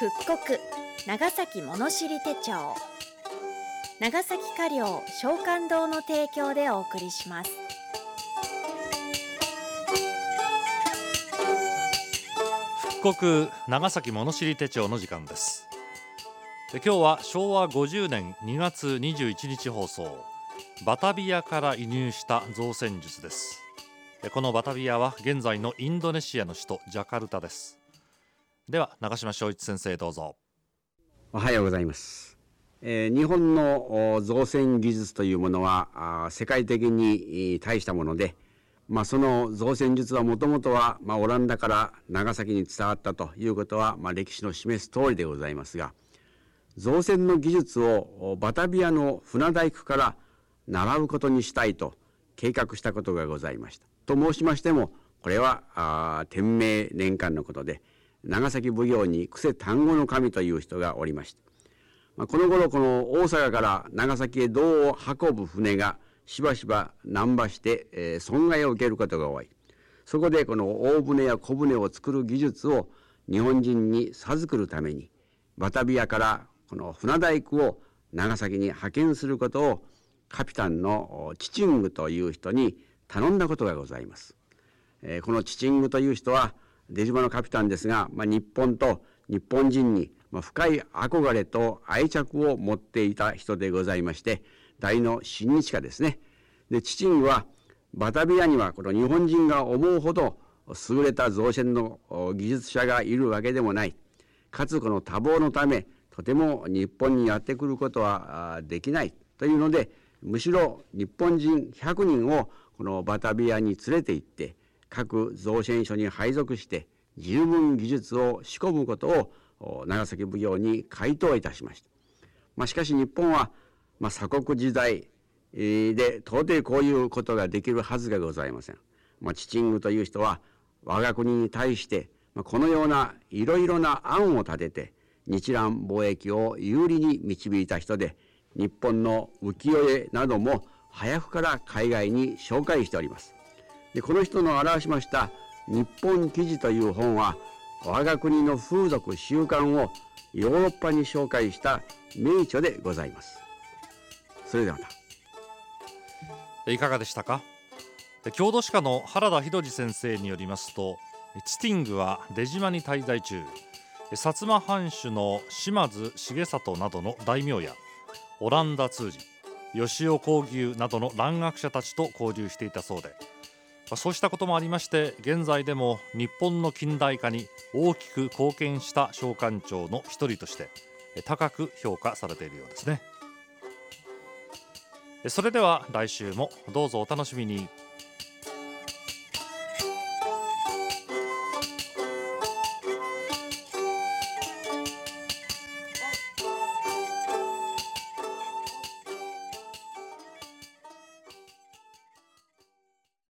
復刻長崎物知り手帳、長崎華領商館堂の提供でお送りします。 復刻長崎物知り手帳の時間です。今日は昭和50年2月21日放送、バタビアから移入した造船術です。このバタビアは現在のインドネシアの首都ジャカルタです。では長島正一先生、どうぞ。 おはようございます。日本の造船技術というものは世界的に大したもので、その造船術はもともとはオランダから長崎に伝わったということは歴史の示す通りでございますが、造船の技術をバタビアの船大工から習うことにしたいと計画したことがございました。と申しましても、これは天明年間のことで、長崎奉行に久世丹後守という人がおりました。この頃、この大阪から長崎へ銅を運ぶ船がしばしば難破して、損害を受けることが多い。そこでこの大船や小船を作る技術を日本人に授くるために、バタビアからこの船大工を長崎に派遣することをカピタンのチチングという人に頼んだことがございます。このチチングという人は出島のカピタンですが、日本と日本人に深い憧れと愛着を持っていた人でございまして、大の親日家ですね。で、チチングはバタビアにはこの日本人が思うほど優れた造船の技術者がいるわけでもない。かつこの多忙のためとても日本にやってくることはできないというので、むしろ日本人100人をこのバタビアに連れて行って各造船所に配属して十分技術を仕込むことを長崎奉行に回答いたしました。しかし日本は鎖国時代で到底こういうことができるはずがございません。チチングという人は我が国に対してこのようないろいろな案を立てて日蘭貿易を有利に導いた人で、日本の浮世絵なども早くから海外に紹介しております。で、この人の表しました日本記事という本は、我が国の風俗習慣をヨーロッパに紹介した名著でございます。それではまた。 いかがでしたか。郷土史家の原田博二先生によりますと、チティングは出島に滞在中、薩摩藩主の島津重里などの大名やオランダ通詞、吉尾耕牛などの蘭学者たちと交流していたそうで、そうしたこともありまして、現在でも日本の近代化に大きく貢献した商館長の一人として高く評価されているようですね。それでは来週もどうぞお楽しみに。